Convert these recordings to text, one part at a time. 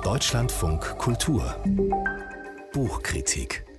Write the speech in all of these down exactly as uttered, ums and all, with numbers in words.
Deutschlandfunk Kultur Buchkritik.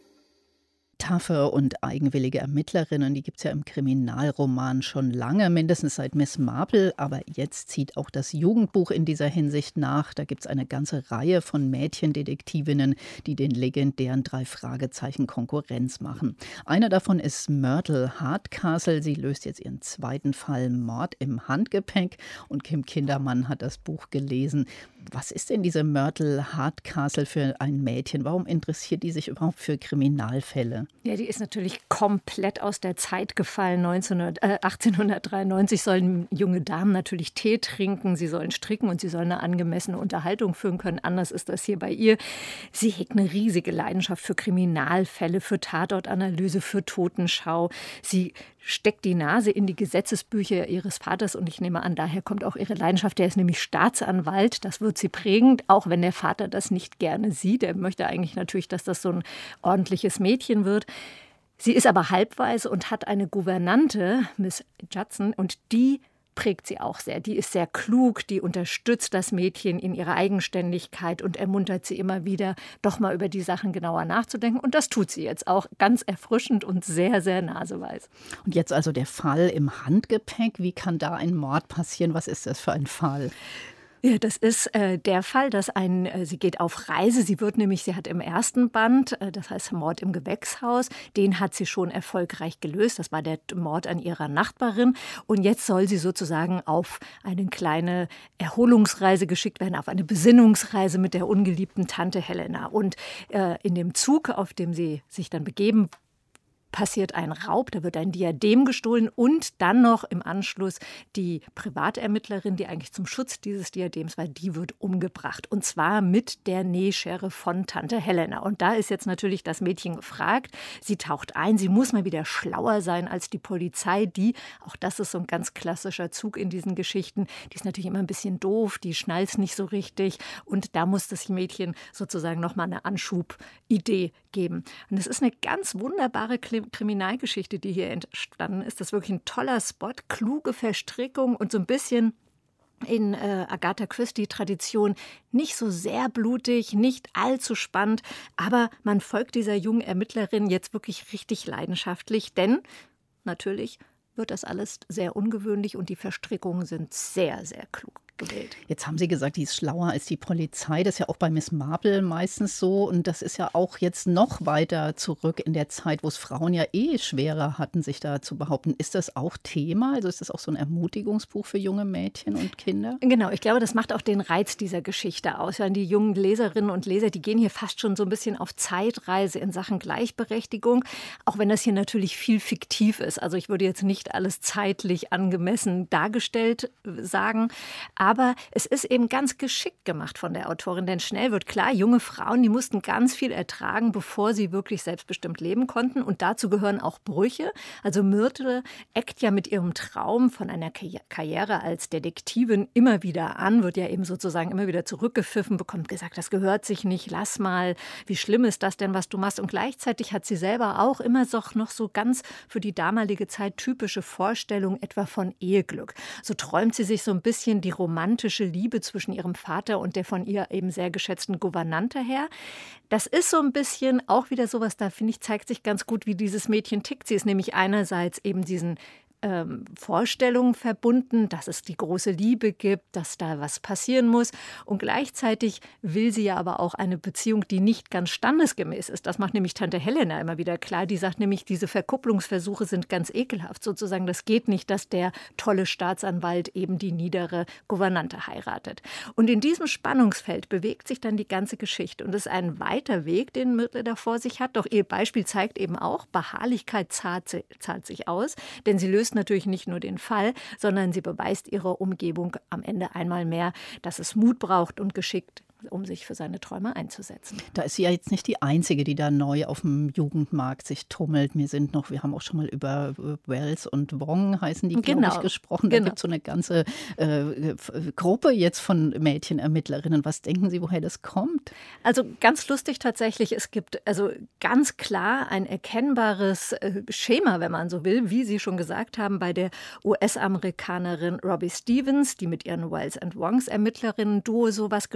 Taffe und eigenwillige Ermittlerinnen, die gibt es ja im Kriminalroman schon lange, mindestens seit Miss Marple. Aber jetzt zieht auch das Jugendbuch in dieser Hinsicht nach. Da gibt es eine ganze Reihe von Mädchendetektivinnen, die den legendären drei Fragezeichen Konkurrenz machen. Eine davon ist Myrtle Hardcastle. Sie löst jetzt ihren zweiten Fall Mord im Handgepäck. Und Kim Kindermann hat das Buch gelesen. Was ist denn diese Myrtle Hardcastle für ein Mädchen? Warum interessiert die sich überhaupt für Kriminalfälle? Ja, die ist natürlich komplett aus der Zeit gefallen. neunzehnhundert, äh, achtzehnhundertdreiundneunzig sollen junge Damen natürlich Tee trinken, sie sollen stricken und sie sollen eine angemessene Unterhaltung führen können. Anders ist das hier bei ihr. Sie hegt eine riesige Leidenschaft für Kriminalfälle, für Tatortanalyse, für Totenschau. Sie steckt die Nase in die Gesetzesbücher ihres Vaters und ich nehme an, daher kommt auch ihre Leidenschaft. Der ist nämlich Staatsanwalt. Das wird sie prägend, auch wenn der Vater das nicht gerne sieht. Er möchte eigentlich natürlich, dass das so ein ordentliches Mädchen wird. Sie ist aber halbweise und hat eine Gouvernante, Miss Judson, und die prägt sie auch sehr. Die ist sehr klug, die unterstützt das Mädchen in ihrer Eigenständigkeit und ermuntert sie immer wieder, doch mal über die Sachen genauer nachzudenken. Und das tut sie jetzt auch ganz erfrischend und sehr, sehr naseweis. Und jetzt also der Fall im Handgepäck. Wie kann da ein Mord passieren? Was ist das für ein Fall? Ja, das ist äh, der Fall, dass ein, äh, sie geht auf Reise. Sie wird nämlich, sie hat im ersten Band, äh, das heißt Mord im Gewächshaus, den hat sie schon erfolgreich gelöst. Das war der Mord an ihrer Nachbarin. Und jetzt soll sie sozusagen auf eine kleine Erholungsreise geschickt werden, auf eine Besinnungsreise mit der ungeliebten Tante Helena. Und äh, in dem Zug, auf dem sie sich dann begeben, passiert ein Raub, da wird ein Diadem gestohlen und dann noch im Anschluss die Privatermittlerin, die eigentlich zum Schutz dieses Diadems war, die wird umgebracht. Und zwar mit der Nähschere von Tante Helena. Und da ist jetzt natürlich das Mädchen gefragt. Sie taucht ein, sie muss mal wieder schlauer sein als die Polizei, die, auch das ist so ein ganz klassischer Zug in diesen Geschichten, die ist natürlich immer ein bisschen doof, die schnallt es nicht so richtig. Und da muss das Mädchen sozusagen nochmal eine Anschubidee geben. Und es ist eine ganz wunderbare Kriminalgeschichte, die hier entstanden ist. Das ist wirklich ein toller Spot, kluge Verstrickung und so ein bisschen in äh, Agatha Christie-Tradition nicht so sehr blutig, nicht allzu spannend, aber man folgt dieser jungen Ermittlerin jetzt wirklich richtig leidenschaftlich, denn natürlich wird das alles sehr ungewöhnlich und die Verstrickungen sind sehr, sehr klug gewählt. Jetzt haben Sie gesagt, die ist schlauer als die Polizei. Das ist ja auch bei Miss Marple meistens so. Und das ist ja auch jetzt noch weiter zurück in der Zeit, wo es Frauen ja eh schwerer hatten, sich da zu behaupten. Ist das auch Thema? Also ist das auch so ein Ermutigungsbuch für junge Mädchen und Kinder? Genau, ich glaube, das macht auch den Reiz dieser Geschichte aus. Die jungen Leserinnen und Leser, die gehen hier fast schon so ein bisschen auf Zeitreise in Sachen Gleichberechtigung. Auch wenn das hier natürlich viel fiktiv ist. Also ich würde jetzt nicht alles zeitlich angemessen dargestellt sagen. Aber es ist eben ganz geschickt gemacht von der Autorin, denn schnell wird klar, junge Frauen, die mussten ganz viel ertragen, bevor sie wirklich selbstbestimmt leben konnten. Und dazu gehören auch Brüche. Also Myrtle eckt ja mit ihrem Traum von einer Karriere als Detektivin immer wieder an, wird ja eben sozusagen immer wieder zurückgepfiffen, bekommt gesagt, das gehört sich nicht, lass mal, wie schlimm ist das denn, was du machst? Und gleichzeitig hat sie selber auch immer so, noch so ganz für die damalige Zeit typische Vorstellungen etwa von Eheglück. So träumt sie sich so ein bisschen die romantische Liebe zwischen ihrem Vater und der von ihr eben sehr geschätzten Gouvernante her. Das ist so ein bisschen auch wieder sowas, da finde ich, zeigt sich ganz gut, wie dieses Mädchen tickt. Sie ist nämlich einerseits eben diesen Ähm, Vorstellungen verbunden, dass es die große Liebe gibt, dass da was passieren muss. Und gleichzeitig will sie ja aber auch eine Beziehung, die nicht ganz standesgemäß ist. Das macht nämlich Tante Helena immer wieder klar. Die sagt nämlich, diese Verkupplungsversuche sind ganz ekelhaft. Sozusagen, das geht nicht, dass der tolle Staatsanwalt eben die niedere Gouvernante heiratet. Und in diesem Spannungsfeld bewegt sich dann die ganze Geschichte. Und es ist ein weiter Weg, den Myrtle da vor sich hat. Doch ihr Beispiel zeigt eben auch, Beharrlichkeit zahlt, zahlt sich aus, denn sie löst natürlich nicht nur den Fall, sondern sie beweist ihrer Umgebung am Ende einmal mehr, dass es Mut braucht und geschickt, um sich für seine Träume einzusetzen. Da ist sie ja jetzt nicht die Einzige, die da neu auf dem Jugendmarkt sich tummelt. Wir sind noch, wir haben auch schon mal über Wells und Wong, heißen die, genau. glaube ich, gesprochen. Da genau. gibt es so eine ganze äh, Gruppe jetzt von Mädchenermittlerinnen. Was denken Sie, woher das kommt? Also ganz lustig tatsächlich. Es gibt also ganz klar ein erkennbares äh, Schema, wenn man so will, wie Sie schon gesagt haben, bei der U S-Amerikanerin Robbie Stevens, die mit ihren Wells and Wongs Ermittlerinnen-Duo sowas geschaffen hat.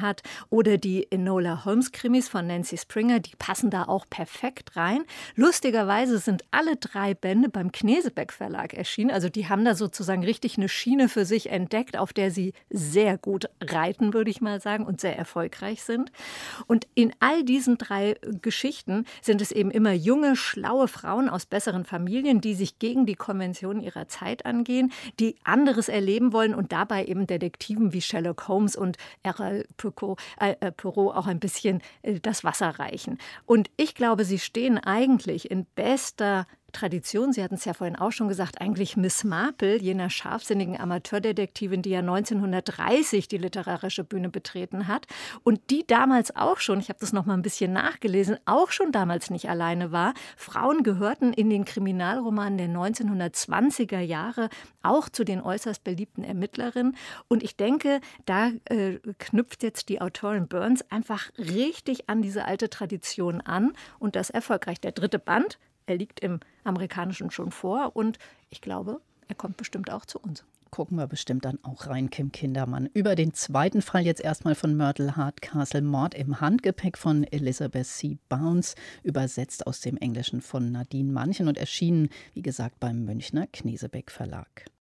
hat. Oder die Enola Holmes-Krimis von Nancy Springer, die passen da auch perfekt rein. Lustigerweise sind alle drei Bände beim Knesebeck Verlag erschienen. Also die haben da sozusagen richtig eine Schiene für sich entdeckt, auf der sie sehr gut reiten, würde ich mal sagen, und sehr erfolgreich sind. Und in all diesen drei Geschichten sind es eben immer junge, schlaue Frauen aus besseren Familien, die sich gegen die Konventionen ihrer Zeit angehen, die anderes erleben wollen und dabei eben Detektiven wie Sherlock Holmes und Hercule Poirot, äh, Poirot auch ein bisschen äh, das Wasser reichen. Und ich glaube, sie stehen eigentlich in bester Tradition. Sie hatten es ja vorhin auch schon gesagt, eigentlich Miss Marple, jener scharfsinnigen Amateurdetektivin, die ja neunzehnhundertdreißig die literarische Bühne betreten hat und die damals auch schon, ich habe das noch mal ein bisschen nachgelesen, auch schon damals nicht alleine war. Frauen gehörten in den Kriminalromanen der neunzehnhundertzwanziger Jahre auch zu den äußerst beliebten Ermittlerinnen. Und ich denke, da äh, knüpft jetzt die Autorin Burns einfach richtig an diese alte Tradition an und das erfolgreich. Der dritte Band, er liegt im Amerikanischen schon vor und ich glaube, er kommt bestimmt auch zu uns. Gucken wir bestimmt dann auch rein, Kim Kindermann. Über den zweiten Fall jetzt erstmal von Myrtle Hardcastle, Mord im Handgepäck von Elizabeth C. Bounds, übersetzt aus dem Englischen von Nadine Manchen und erschienen, wie gesagt, beim Münchner Knesebeck Verlag.